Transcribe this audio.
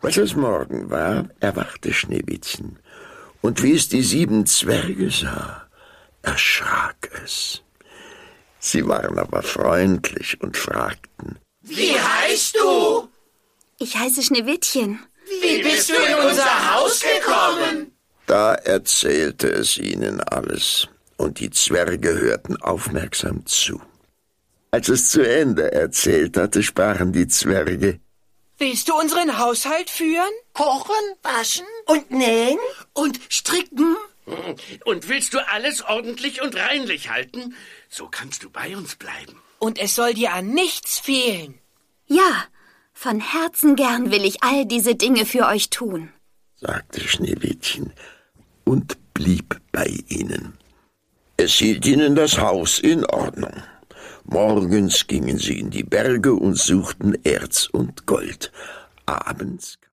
Als es Morgen war, erwachte Schneewittchen, und wie es die 7 Zwerge sah, erschrak es. Sie waren aber freundlich und fragten: Wie heißt du? Ich heiße Schneewittchen. Wie bist du in unser Haus gekommen? Da erzählte es ihnen alles, und die Zwerge hörten aufmerksam zu. Als es zu Ende erzählt hatte, sprachen die Zwerge: Willst du unseren Haushalt führen? Kochen, waschen Und nähen? und stricken? Und willst du alles ordentlich und reinlich halten? So kannst du bei uns bleiben. Und es soll dir an nichts fehlen. Ja, von Herzen gern will ich all diese Dinge für euch tun, sagte Schneewittchen und blieb bei ihnen. Es hielt ihnen das Haus in Ordnung. Morgens gingen sie in die Berge und suchten Erz und Gold. Abends